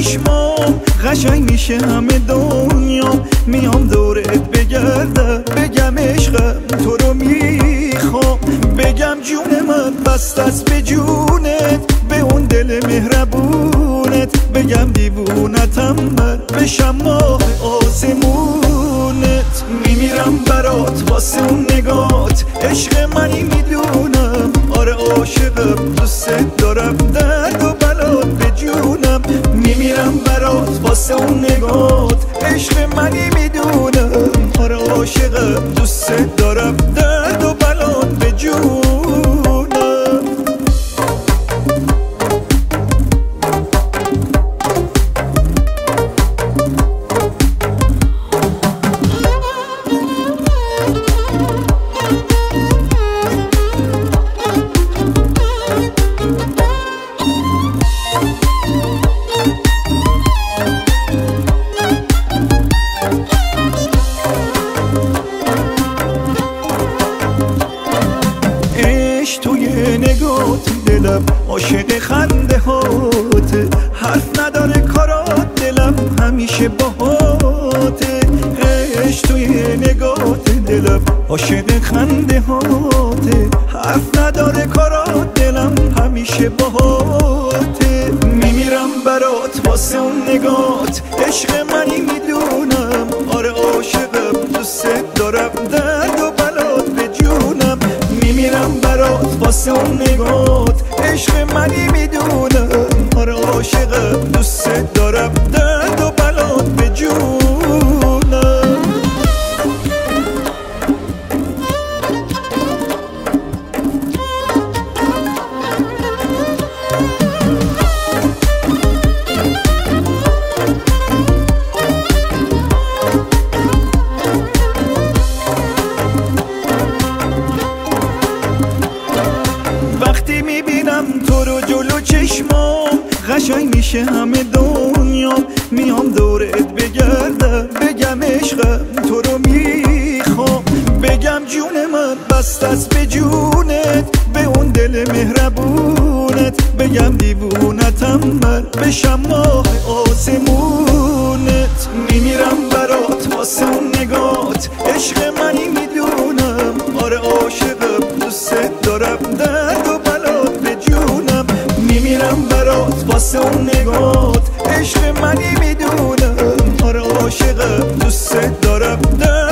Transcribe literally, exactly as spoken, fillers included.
چشمام قشنگ میشه همه دنیا، میام دورت بگردم بگم عشقم تو رو میخوام، بگم جون من بست است به جونت، به اون دل مهربونت، بگم دیوونتم من بشم ماه آسمونت. میمیرم برات واسه اون نگات، عشق منی میدونم، آره عاشقم دوست دارم، درد و بلات به جونم. میمیرم برات واسه اون نگات، عشق منی میدونم، آره عاشقم دوست دارم، درد و بلات به جونم. توی نگات دلم عاشق خنده هاته، حرف نداره کارات دلم همیشه باهاته. عشق توی نگات دلم عاشق خنده هاته، حرف نداره کارات دلم همیشه باهاته. میمیرم برات واسه اون نگات، عشق منی میدونم، آره عاشقم دوست دارم، درد و بلات به جونم. میمیرم برات واسه اون نگات، عشق منی میدونم، آره عاشقم دوست دارم، درد و بلات به جونم. وقتی میبینم تو رو جلو چشمام قشنگ میشه همه دنیا، میام دورت بگردم بگم عشقم تو رو میخوام، بگم جون من بست است به جونت، به اون دل مهربونت، بگم دیوونتم من بشم ماه آسمونت. میمیرم برات واسه اون نگات، عشق منی میدونم، آره عاشقم دوست دارم، درد و بلات به جونم. میمیرم برات واسه اون نگات، عشق منی میدونم، آره عاشقم دوست دارم، درد